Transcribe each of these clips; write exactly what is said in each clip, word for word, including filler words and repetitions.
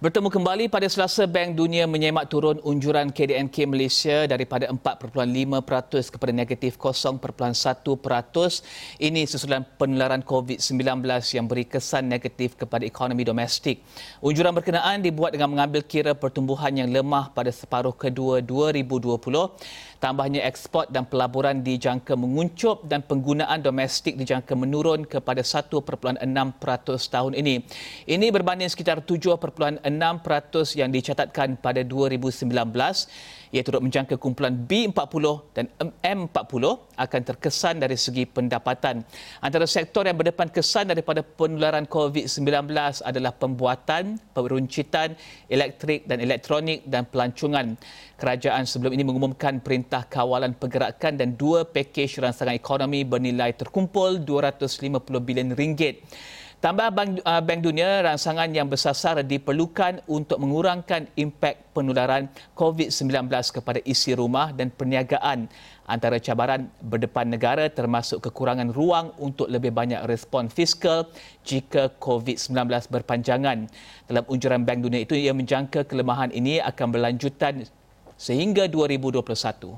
Bertemu kembali pada Selasa, Bank Dunia menyemak turun unjuran K D N K Malaysia daripada empat perpuluhan lima peratus kepada negatif kosong perpuluhan satu peratus. Ini susulan penularan COVID sembilan belas yang beri kesan negatif kepada ekonomi domestik. Unjuran berkenaan dibuat dengan mengambil kira pertumbuhan yang lemah pada separuh kedua dua ribu dua puluh. Tambahnya ekspor dan pelaburan dijangka menguncup dan penggunaan domestik dijangka menurun kepada satu perpuluhan enam peratus tahun ini. Ini berbanding sekitar tujuh perpuluhan enam peratus yang dicatatkan pada dua ribu sembilan belas. Ia turut menjangka kumpulan B empat puluh dan M empat puluh akan terkesan dari segi pendapatan. Antara sektor yang berdepan kesan daripada penularan COVID sembilan belas adalah pembuatan, peruncitan, elektrik dan elektronik dan pelancongan. Kerajaan sebelum ini mengumumkan Perintah Kawalan Pergerakan dan dua pakej rangsangan ekonomi bernilai terkumpul dua ratus lima puluh bilion ringgit. Tambah Bank, uh, Bank Dunia, rangsangan yang bersasar diperlukan untuk mengurangkan impak penularan COVID sembilan belas kepada isi rumah dan perniagaan. Antara cabaran berdepan negara termasuk kekurangan ruang untuk lebih banyak respon fiskal jika COVID sembilan belas berpanjangan. Dalam unjuran Bank Dunia itu, ia menjangka kelemahan ini akan berlanjutan sehingga dua ribu dua puluh satu.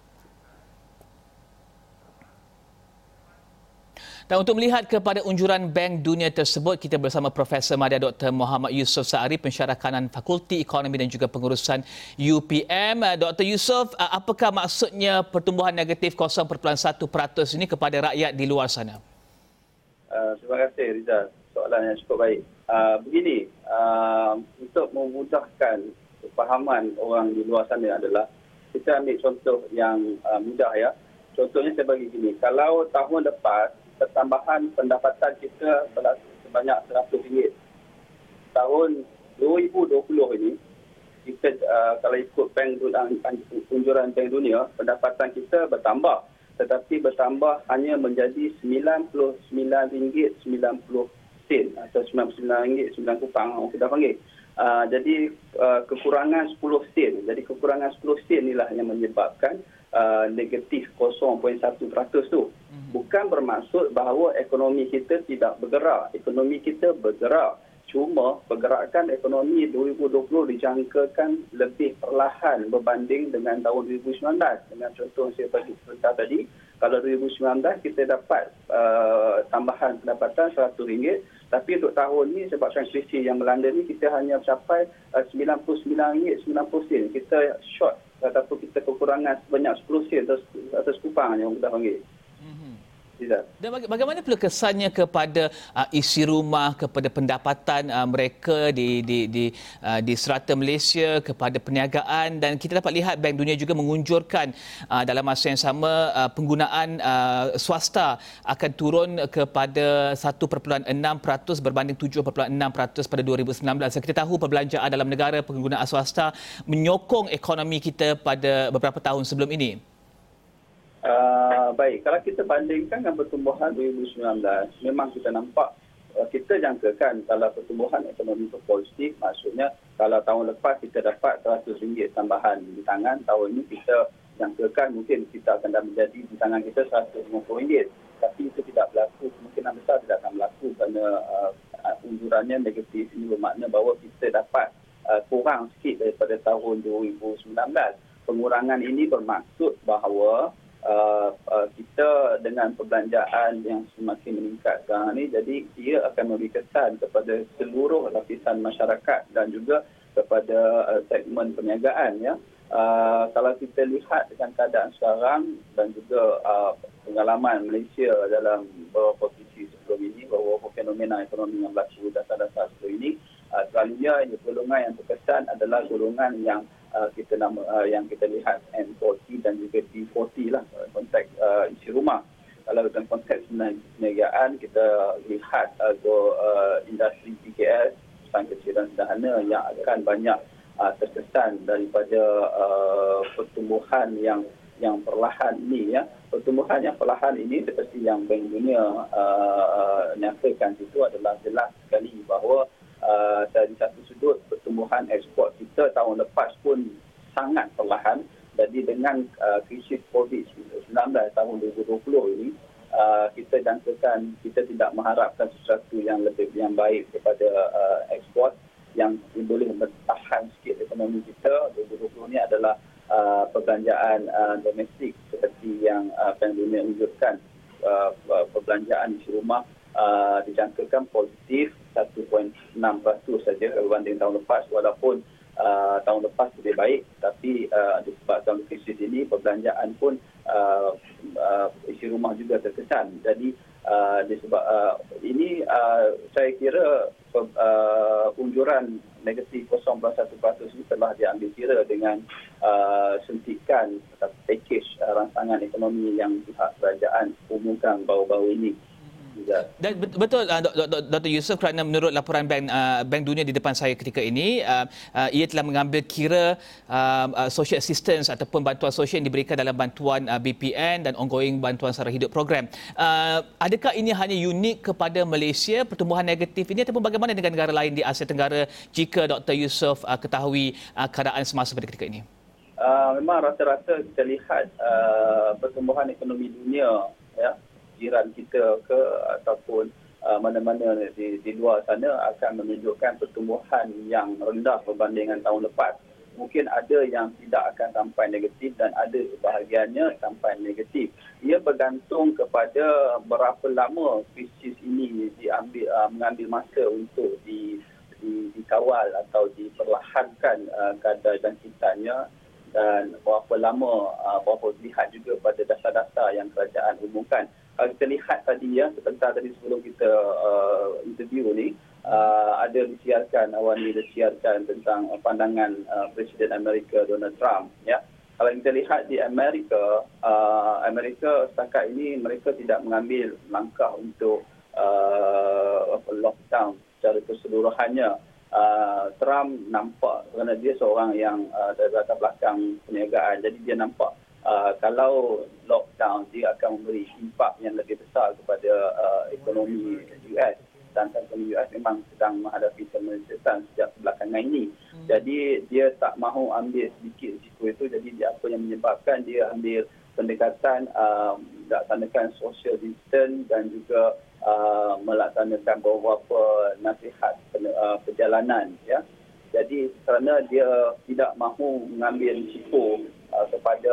Dan untuk melihat kepada unjuran Bank Dunia tersebut, kita bersama Profesor Madya Doktor Muhammad Yusof Saari, Pensyarah Kanan Fakulti Ekonomi dan juga Pengurusan U P M. Doktor Yusof, apakah maksudnya pertumbuhan negatif kosong perpuluhan satu peratus ini kepada rakyat di luar sana? Uh, terima kasih Rizal. Soalan yang cukup baik. Uh, begini, uh, untuk memudahkan kefahaman orang di luar sana adalah kita ambil contoh yang uh, mudah ya. Contohnya saya bagi gini, kalau tahun lepas pertambahan pendapatan kita sebanyak seratus ringgit. Tahun dua ribu dua puluh ini, kita uh, kalau ikut bank unjuran Bank Dunia, pendapatan kita bertambah. Tetapi bertambah hanya menjadi sembilan puluh sembilan ringgit sembilan puluh sen atau sembilan puluh sembilan ringgit sembilan kupang orang kita panggil. Uh, jadi uh, kekurangan sepuluh sen. Jadi kekurangan sepuluh sen inilah yang menyebabkan uh, negatif kosong perpuluhan satu peratus tu. Bukan bermaksud bahawa ekonomi kita tidak bergerak. Ekonomi kita bergerak. Cuma pergerakan ekonomi dua ribu dua puluh dijangkakan lebih perlahan berbanding dengan tahun dua ribu sembilan belas. Dengan contoh yang saya bagi sebentar tadi, kalau dua ribu sembilan belas kita dapat uh, tambahan pendapatan seratus ringgit, tapi untuk tahun ini sebabkan krisis yang melanda ni kita hanya mencapai uh, sembilan puluh sembilan ringgit sembilan puluh sen. Kita short ataupun kita kekurangan sebanyak sepuluh sen atau, atau sekupang yang kita panggil. Dan bagaimana pula kesannya kepada uh, isi rumah, kepada pendapatan uh, mereka di di di uh, di serata Malaysia, kepada perniagaan, dan kita dapat lihat Bank Dunia juga mengunjurkan uh, dalam masa yang sama uh, penggunaan uh, swasta akan turun kepada satu perpuluhan enam peratus berbanding tujuh perpuluhan enam peratus pada dua ribu sembilan belas. Kita tahu perbelanjaan dalam negara, penggunaan swasta menyokong ekonomi kita pada beberapa tahun sebelum ini. Uh, baik, kalau kita bandingkan dengan pertumbuhan dua ribu sembilan belas, memang kita nampak, uh, kita jangkakan kalau pertumbuhan ekonomi itu positif, maksudnya kalau tahun lepas kita dapat seratus ringgit tambahan di tangan, tahun ini kita jangkakan mungkin kita akan dah menjadi di tangan kita seratus lima puluh ringgit. Tapi itu tidak berlaku, kemungkinan besar tidak akan berlaku kerana uh, unjurannya negatif. Ini bermakna bahawa kita dapat uh, kurang sikit daripada tahun dua ribu sembilan belas. Pengurangan ini bermaksud bahawa Uh, uh, kita dengan perbelanjaan yang semakin meningkat sekarang ini, jadi ia akan memberi kesan kepada seluruh lapisan masyarakat dan juga kepada uh, segmen perniagaan ya. Uh, kalau kita lihat dengan keadaan sekarang dan juga uh, pengalaman Malaysia dalam beberapa posisi sebelum ini, beberapa fenomena ekonomi yang berlaku dasar-dasar sebelum ini, uh, selalunya golongan yang terkesan adalah golongan yang Uh, kita nama uh, yang kita lihat M empat puluh dan juga D empat puluh lah, konteks uh, isi rumah. Kalau dalam konteks perniagaan, kita lihat uh, go, uh, industri P K S, usaha kecil dan sederhana, yang akan banyak uh, terkesan daripada uh, pertumbuhan yang yang perlahan ini ya. Pertumbuhan yang perlahan ini seperti yang Bank Dunia uh, nyatakan itu adalah jelas sekali bahawa Uh, dari satu sudut pertumbuhan ekspor kita tahun lepas pun sangat perlahan. Jadi dengan uh, krisis COVID sembilan belas tahun dua ribu dua puluh ini, uh, kita jangkakan kita tidak mengharapkan sesuatu yang lebih yang baik kepada uh, ekspor. yang boleh bertahan sikit ekonomi kita dua ribu dua puluh ni adalah uh, perbelanjaan uh, domestik seperti yang uh, Bank Dunia unjurkan. Uh, perbelanjaan isi rumah uh, dijangkakan positif satu perpuluhan enam peratus saja berbanding tahun lepas, walaupun Uh, tahun lepas lebih baik, tapi uh, disebabkan krisis ini perbelanjaan pun uh, uh, isi rumah juga terkesan. Jadi uh, disebab uh, ini uh, saya kira uh, unjuran negatif kosong perpuluhan satu peratus ini telah diambil kira dengan uh, suntikan atau package uh, rancangan ekonomi yang pihak kerajaan umumkan baru-baru ini. Dan betul Doktor Yusof, kerana menurut laporan Bank uh, Bank Dunia di depan saya ketika ini, uh, uh, ia telah mengambil kira uh, uh, social assistance ataupun bantuan sosial yang diberikan dalam bantuan uh, B P N dan ongoing bantuan sara hidup program. Uh, adakah ini hanya unik kepada Malaysia, pertumbuhan negatif ini, ataupun bagaimana dengan negara lain di Asia Tenggara jika Doktor Yusof uh, ketahui uh, keadaan semasa pada ketika ini? Uh, memang rata-rata kita lihat uh, pertumbuhan ekonomi dunia, ya, jiran kita ke ataupun uh, mana-mana di, di luar sana akan menunjukkan pertumbuhan yang rendah berbanding dengan tahun lepas. Mungkin ada yang tidak akan sampai negatif dan ada sebahagiannya sampai negatif. Ia bergantung kepada berapa lama krisis ini diambil uh, mengambil masa untuk di, di, dikawal atau diperlahankan uh, kadar jangkitannya, dan berapa lama, uh, berapa lihat juga pada dasar-dasar yang kerajaan umumkan. Kalau kita lihat tadi, ya, sebentar tadi sebelum kita uh, interview ni, uh, ada disiarkan, awal ni disiarkan tentang uh, pandangan uh, Presiden Amerika Donald Trump. Ya. Kalau kita lihat di Amerika, uh, Amerika setakat ini mereka tidak mengambil langkah untuk uh, lockdown secara keseluruhannya. Uh, Trump nampak, kerana dia seorang yang uh, dari latar belakang perniagaan, jadi dia nampak Uh, kalau lockdown dia akan memberi impak yang lebih besar kepada uh, ekonomi U S, dan ekonomi U S memang sedang menghadapi kemerosotan sejak belakangan ini. Hmm. Jadi dia tak mahu ambil sedikit risiko itu, jadi dia, apa yang menyebabkan dia ambil pendekatan uh, melaksanakan social distance dan juga uh, melaksanakan beberapa nasihat uh, perjalanan, ya. Jadi kerana dia tidak mahu mengambil risiko Uh, kepada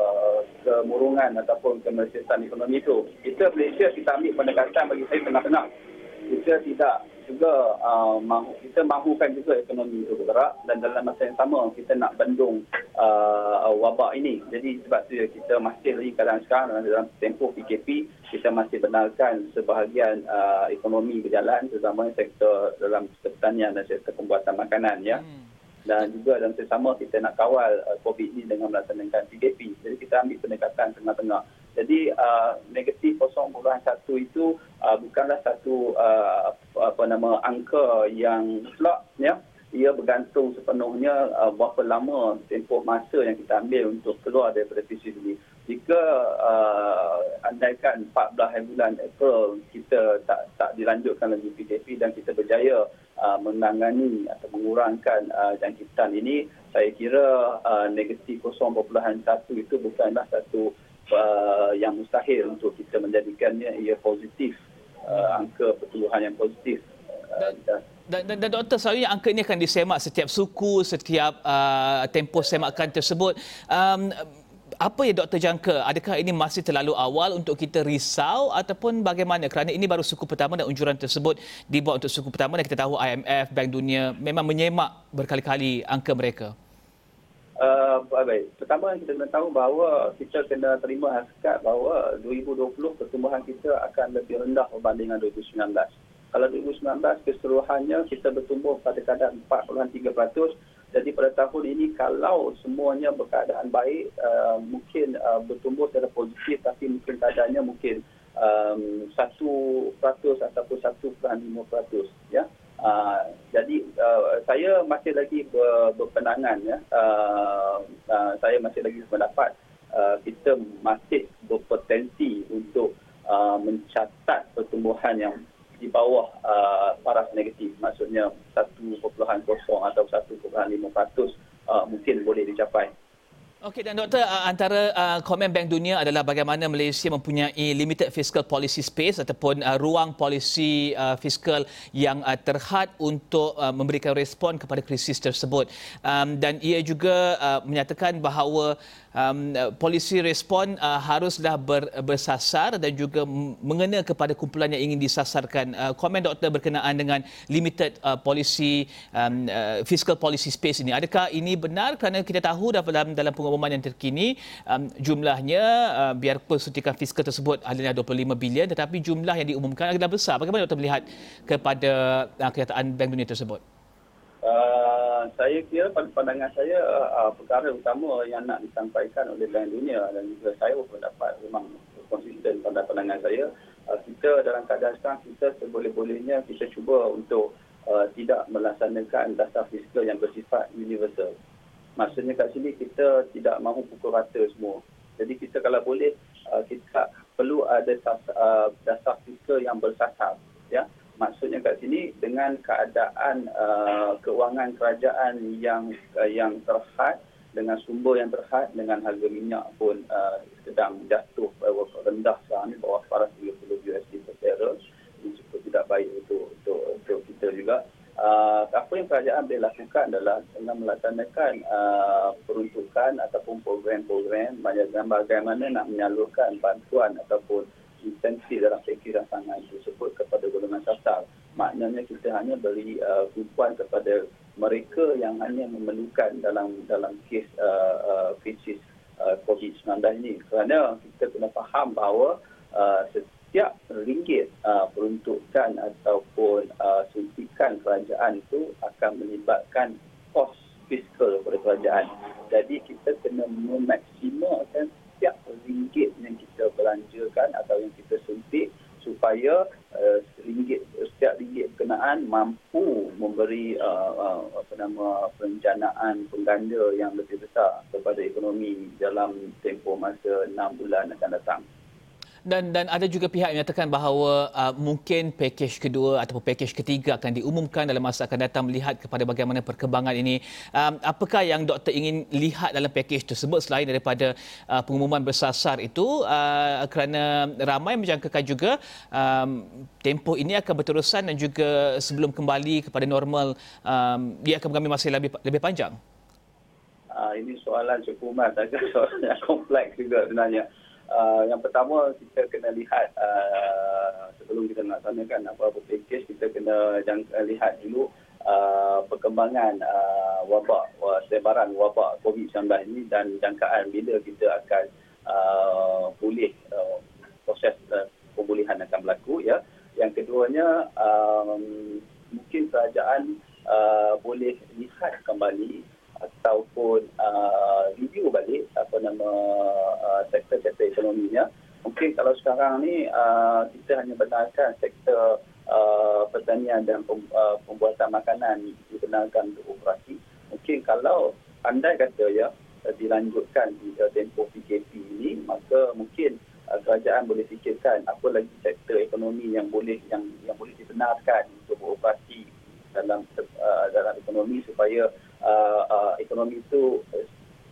kemurungan ataupun kemerosotan ekonomi itu. Kita Malaysia, kita ambil pendekatan bagi saya tengah-tengah. Kita tidak juga uh, mahu, kita mahukan juga ekonomi itu bergerak, dan dalam masa yang sama kita nak bendung uh, wabak ini. Jadi sebab itu kita masih lagi kadang sekarang dalam tempoh P K P, kita masih benarkan sebahagian uh, ekonomi berjalan, terutama sektor dalam pertanian dan sektor pembuatan makanan, ya. Hmm. Dan juga dalam sesama kita nak kawal uh, COVID ini dengan melaksanakan P K P. Jadi kita ambil pendekatan tengah-tengah. Jadi uh, negatif kosong perpuluhan satu itu uh, bukanlah satu uh, apa nama angka yang mutlak, ya. Ia bergantung sepenuhnya uh, berapa lama tempoh masa yang kita ambil untuk keluar daripada krisis ini. Jika uh, andaikan empat belas bulan April kita tak tak dilanjutkan lagi P K P dan kita berjaya uh, menangani atau mengurangkan uh, jangkitan ini, saya kira uh, negatif kosong perpuluhan satu itu bukanlah satu uh, yang mustahil untuk kita menjadikannya ia positif, uh, angka pertumbuhan yang positif. Uh, Dan, dan, dan Doktor, selalunya angka ini akan disemak setiap suku, setiap uh, tempoh semakan tersebut. Um, apa yang Doktor jangka? Adakah ini masih terlalu awal untuk kita risau ataupun bagaimana? Kerana ini baru suku pertama dan unjuran tersebut dibuat untuk suku pertama, dan kita tahu I M F, Bank Dunia memang menyemak berkali-kali angka mereka. Uh, baik. Pertama kita kena tahu bahawa kita kena terima hakikat bahawa dua ribu dua puluh pertumbuhan kita akan lebih rendah berbanding dengan dua ribu sembilan belas. Kalau dua ribu sembilan belas keseluruhannya kita bertumbuh pada kadar empat perpuluhan tiga peratus. Jadi pada tahun ini kalau semuanya berkeadaan baik, uh, mungkin uh, bertumbuh secara positif, tapi mungkin keadaannya mungkin um, satu peratus ataupun satu perpuluhan lima peratus. Ya. Uh, jadi uh, saya masih lagi ber, berpandangan, ya. Uh, uh, saya masih lagi berpendapat uh, kita masih berpotensi untuk uh, mencatat pertumbuhan yang di bawah uh, paras negatif, maksudnya satu perpuluhan kosong atau satu perpuluhan lima peratus uh, mungkin boleh dicapai. Okey, dan doktor, uh, antara uh, komen Bank Dunia adalah bagaimana Malaysia mempunyai limited fiscal policy space ataupun uh, ruang polisi uh, fiskal yang uh, terhad untuk uh, memberikan respon kepada krisis tersebut. Um, dan ia juga uh, menyatakan bahawa um, polisi respon uh, haruslah ber, bersasar dan juga mengena kepada kumpulan yang ingin disasarkan. Uh, komen doktor berkenaan dengan limited uh, policy um, uh, fiscal policy space ini. Adakah ini benar? Kerana kita tahu dalam dalam pengumuman yang terkini um, jumlahnya uh, biarpun suntikan fiskal tersebut adalah dua puluh lima bilion tetapi jumlah yang diumumkan adalah besar. Bagaimana doktor melihat kepada uh, kenyataan Bank Dunia tersebut? Uh, saya kira pada pandangan saya uh, perkara utama yang nak disampaikan oleh Bank Dunia dan juga saya berpendapat memang konsisten pada pandangan saya, uh, kita dalam keadaan sekarang kita seboleh-bolehnya kita cuba untuk uh, tidak melaksanakan dasar fiskal yang bersifat universal. Maksudnya kat sini kita tidak mahu pukul rata semua. Jadi kita kalau boleh uh, kita perlu ada dasar, uh, dasar fiskal yang bersasar. Ya, maksudnya kat sini dengan keadaan uh, keuangan kerajaan yang uh, yang terhad, dengan sumber yang terhad, dengan harga minyak pun uh, sedang jatuh uh, rendah sekarang ni bawah empat ratus tiga puluh U S D per barrel. Ini cukup tidak baik untuk untuk, untuk kita juga. Uh, apa yang kerajaan boleh lakukan adalah dengan melaksanakan uh, peruntukan ataupun program-program dan bagaimana nak menyalurkan bantuan ataupun insentif dalam pakej rancangan tersebut kepada golongan sasar. Maknanya kita hanya beri uh, tumpuan kepada mereka yang hanya memerlukan dalam dalam kes uh, uh, krisis uh, covid sembilan belas ini. Kerana kita kena faham bahawa uh, setiap ringgit uh, peruntukan ataupun uh, suntikan kerajaan itu akan melibatkan kos fiskal kepada kerajaan. Jadi kita kena memaksimalkan setiap ringgit yang kita belanjakan atau yang kita suntik supaya uh, ringgit, setiap ringgit berkenaan mampu memberi uh, uh, apa nama perencanaan pengganda yang lebih besar kepada ekonomi dalam tempoh masa enam bulan akan datang. Dan dan ada juga pihak yang menyatakan bahawa uh, mungkin pakej kedua ataupun pakej ketiga akan diumumkan dalam masa akan datang melihat kepada bagaimana perkembangan ini. Um, apakah yang doktor ingin lihat dalam pakej tersebut selain daripada uh, pengumuman bersasar itu uh, kerana ramai menjangkakan juga um, tempoh ini akan berterusan dan juga sebelum kembali kepada normal um, dia akan mengambil masa lebih lebih panjang. Uh, ini soalan cukup rumit, agak soalan yang kompleks juga sebenarnya. Uh, yang pertama kita kena lihat uh, sebelum kita melaksanakan apa-apa pakej, kita kena jangka, lihat dulu uh, perkembangan uh, wabak, uh, sebaran wabak covid sembilan belas ini dan jangkaan bila kita akan uh, pulih, uh, proses uh, pemulihan akan berlaku. Ya. Yang keduanya um, mungkin kerajaan uh, boleh lihat kembali ataupun uh, review balik apa nama uh, sektor-sektor ekonominya. Mungkin kalau sekarang ni uh, kita hanya benarkan sektor uh, pertanian dan pem, uh, pembuatan makanan dibenarkan untuk operasi. Mungkin kalau andai kata ya dilanjutkan di uh, tempoh P K P ini, maka mungkin uh, kerajaan boleh fikirkan apa lagi sektor ekonomi yang boleh yang yang boleh dibenarkan untuk beroperasi dalam uh, dalam ekonomi supaya Uh, uh, ekonomi itu uh,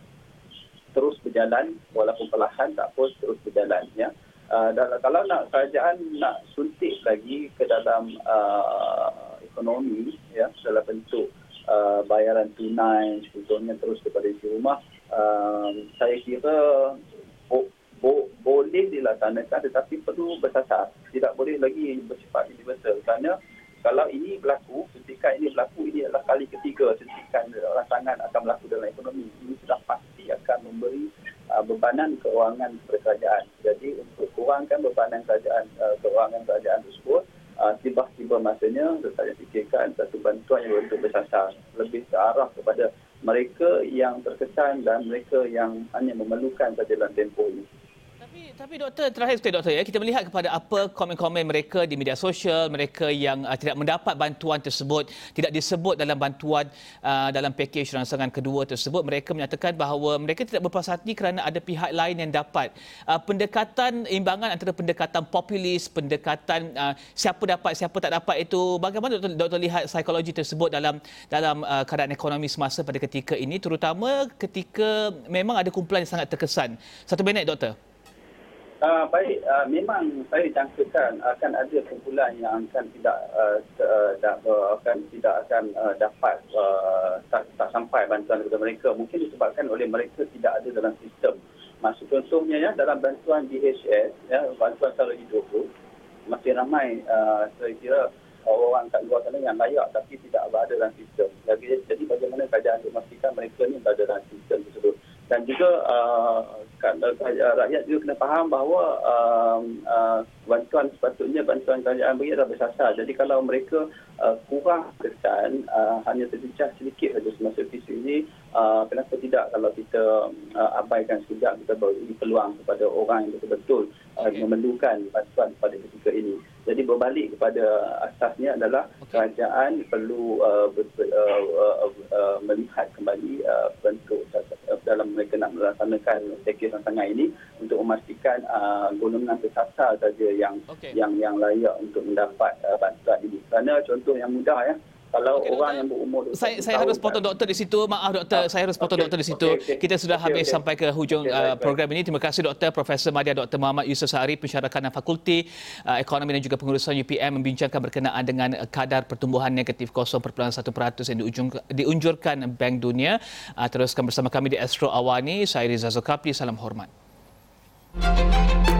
terus berjalan walaupun perlahan, tak apa, terus berjalan. Ya. Uh, dan kalau nak kerajaan nak suntik lagi ke dalam uh, ekonomi, ya, dalam bentuk uh, bayaran tunai, contohnya terus kepada isi rumah, uh, saya kira bo- bo- boleh dilaksanakan tetapi perlu bersasar. Tidak boleh lagi bersifat universal kerana kalau ini berlaku, suntikan ini berlaku, ini adalah kali ketiga suntikan rancangan akan berlaku dalam ekonomi. Ini sudah pasti akan memberi uh, bebanan keuangan kepada kerajaan. Jadi untuk kurangkan bebanan kerajaan, uh, keuangan kerajaan tersebut, uh, tiba-tiba masanya saya fikirkan satu bantuan yang untuk bersasar, lebih ke arah kepada mereka yang terkesan dan mereka yang hanya memerlukan saja dalam tempoh ini. Tapi, tapi doktor, terakhir sekali doktor, ya, kita melihat kepada apa komen-komen mereka di media sosial, mereka yang uh, tidak mendapat bantuan tersebut, tidak disebut dalam bantuan uh, dalam pakej rangsangan kedua tersebut, mereka menyatakan bahawa mereka tidak berpuas hati kerana ada pihak lain yang dapat. Uh, pendekatan imbangan antara pendekatan populis, pendekatan uh, siapa dapat, siapa tak dapat itu, bagaimana doktor, doktor lihat psikologi tersebut dalam dalam uh, keadaan ekonomi semasa pada ketika ini, terutama ketika memang ada kumpulan yang sangat terkesan. Satu minit, doktor. Uh, baik, uh, memang saya jangkakan akan ada kumpulan yang akan tidak uh, uh, da, uh, akan tidak akan uh, dapat uh, tak, tak sampai bantuan kepada mereka. Mungkin disebabkan oleh mereka tidak ada dalam sistem. Maksud contohnya ya, dalam bantuan D H S, ya, bantuan sara hidup tu masih ramai uh, saya kira orang kat luar sana yang layak tapi tidak berada dalam sistem. Jadi, jadi bagaimana kerajaan untuk memastikan mereka ni berada dalam sistem tersebut. Dan juga uh, rakyat juga kena faham bahawa uh, uh, bantuan sepatutnya bantuan kerajaan beri adalah bersasar. Jadi kalau mereka uh, kurang kesan, uh, hanya tercecah sedikit saja semasa krisis ini, uh, kenapa tidak kalau kita uh, abaikan sekejap, kita beri peluang kepada orang yang betul-betul uh, okay. memerlukan bantuan pada ketika ini. Jadi berbalik kepada asasnya adalah okay. kerajaan perlu uh, ber, uh, uh, uh, melihat kembali uh, bentuk uh, dalam mereka nak melaksanakan pakej rangsangan ini untuk memastikan uh, golongan tersasar saja yang okay. yang yang layak untuk mendapat uh, bantuan ini. Kerana contoh yang mudah ya, kalau okay, orang doktor, yang berumur saya saya harus potong doktor di situ. Maaf doktor, ah, saya harus potong okay, doktor di situ. Okay, okay. Kita sudah okay, habis okay. sampai ke hujung okay, uh, program ini. Terima kasih doktor Profesor Madya Doktor Muhammad Yusof Sehari, pensyarakan Fakulti uh, Ekonomi dan juga Pengurusan U P M, membincangkan berkenaan dengan kadar pertumbuhan negatif kosong perpuluhan satu peratus yang diunjurkan Bank Dunia. Uh, teruskan bersama kami di Astro Awani. Saya Riza Zulkafli. Salam hormat.